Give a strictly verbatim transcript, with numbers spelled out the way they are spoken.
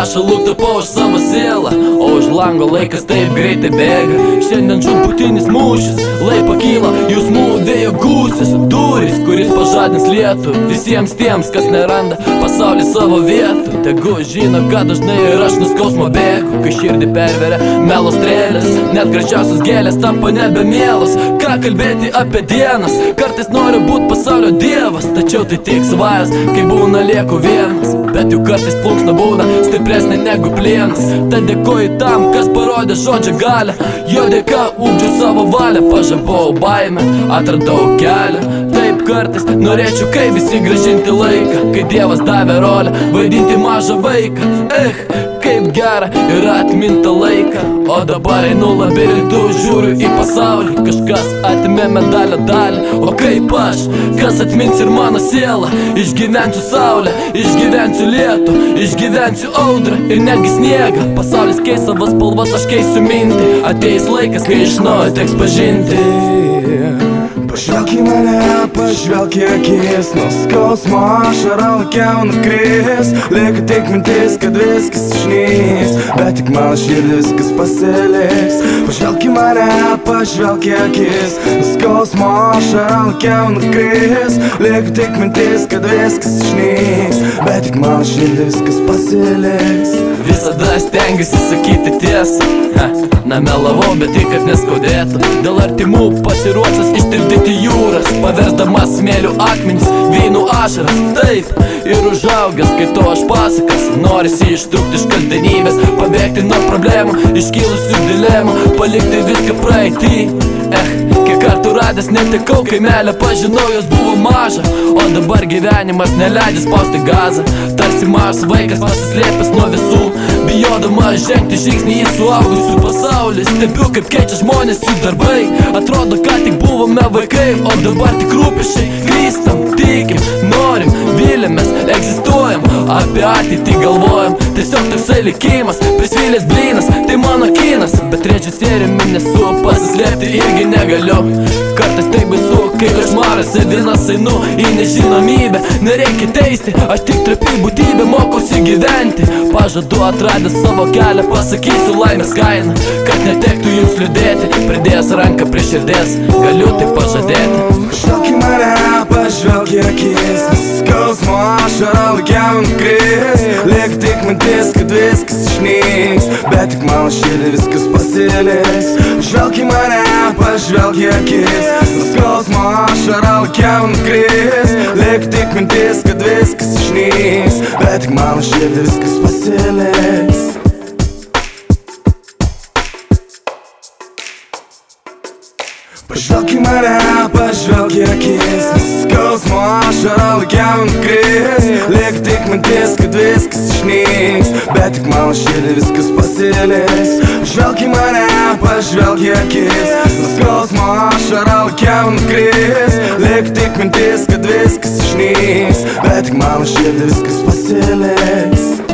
pašalų tapau už savo sielą, o už lango laikas taip greitai bėga. Šiandien žūtbūtinis mūšis, lai pakyla jausmų vėjo gūsis, durys, kuris pažadins lietų visiems tiems, kas neranda pasaulį savo vietų. Tegu žino, kad dažnai ir aš nuo skausmo bėgu, kai širdį perveria melo strėlės, net gražiausios gėlės tampa nebemielos. Ką kalbėti apie dienas, kartais noriu būt pasaulio dievas, tačiau tai tik svajas, kai būna lieku vienas. Bet juk kartais plunksna būna stipresnė negu plienas. Tad dėkoju tam, kas parodė žodžio galią, jo dėka ugdžiau savo valią, pažabau baimę, atradau kelią. Taip kartais norėčiau, kai visi grąžinti laiką, kai Dievas davė rolę vaidinti mažą vaiką. Eh, kaip gera yra atminta laiką, o dabar einu labirintu, žiūriu į pasaulį. Kažkas atimė medalio dalį, o kaip aš, kas atmins ir mano sielą. Išgyvensiu saulę, išgyvensiu lietų, išgyvensiu audrą ir netgi sniegą. Pasaulis keis savas spalvas, aš keisiu mintį. Ateis laikas, kai iš naujo teks pažinti. Pažvelk į mane, pažvelk į akis, nuo skausmo ašara lakiau nukris. Lieka tik mintis, kad viskas išnyks, bet tik mano širdį viskas pasiliks. Pažvelk į mane, pažvelk į akis, nuo skausmo ašara lakiau nukris. Lieka tik mintis, kad viskas išnyks, bet tik mano širdį viskas pasiliks. Visada stengiuosi sakyti tiesą, ha, nemelavau, bet tik, kad neskaudėtų. Dėl artimų pasiruošęs ištirpdyti jūras, paversdamas smėlių akmenis, vynų ašaras. Taip, ir užaugęs skaitau aš pasakas, norisi ištrūkti iš kasdienybės, pabėgti nuo problemų, iškilusių dilemų, palikti viską praeitį. Eh, kiek kartų radęs netekau kaimelę, pažinau, jos buvo maža, o dabar gyvenimas neleidžia spausti gazą. Tarsi mažas vaikas pasislėpęs nuo visų, bijodamas žengti žingsnį į suaugusių pasaulį. Stebiu, kaip keičia žmonės jų darbai, atrodo, ką tik buvome vaikai, o dabar tik rūpesčiai. Grįstam, tikim, norim, viliamės, egzistuojam, apie ateitį galvojam. Tiesiog toksai likimas, prisvilęs blynas, tai mano kinas. Bet režisieriumi nesu, pasislėpti irgi negaliu. Kartais tai baisu, kai košmaras vienas einu į nežinomybę. Nereikia teisti, aš tik trapi būtybė, mokausi gyventi. Pažadu atradęs savo kelią, pasakysiu laimės kainą, kad netektų jums liūdėti. Pridėjęs ranką prie širdies, galiu tik pažadėti. Pažvelk į mane, pažvelk į akis, skausmo ašara lakiau nukris. Lieka tik mintis, kad viskas išnyks, bet tik mano širdį viskas pasiliks. Pažvelk į mane, pažvelk į akis, skausmo ašara lakiau nukris. Lieka tik mintis, kad viskas išnyks, bet tik mano širdį viskas pasiliks. Pažvelk į mane, pažvelk į akis, skausmo ašara lakiau nukris. Lieka tik mintis, kad viskas išnyks, bet tik mano širdį viskas pasiliks. Pažvelk į mane, pažvelk į akis, skausmo ašara lakiau nukris. Lieka tik mintis, kad viskas išnyks, bet tik mano širdį viskas pasiliks.